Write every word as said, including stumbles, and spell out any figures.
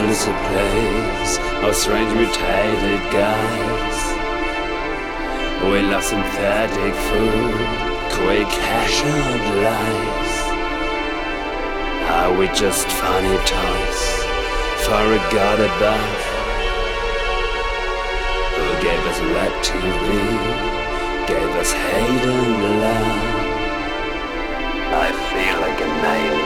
is a place of strange mutated guys. We love synthetic food, quick cash and lies. Are we just funny toys for a god above, who gave us red T V, gave us hate and love? I feel like a name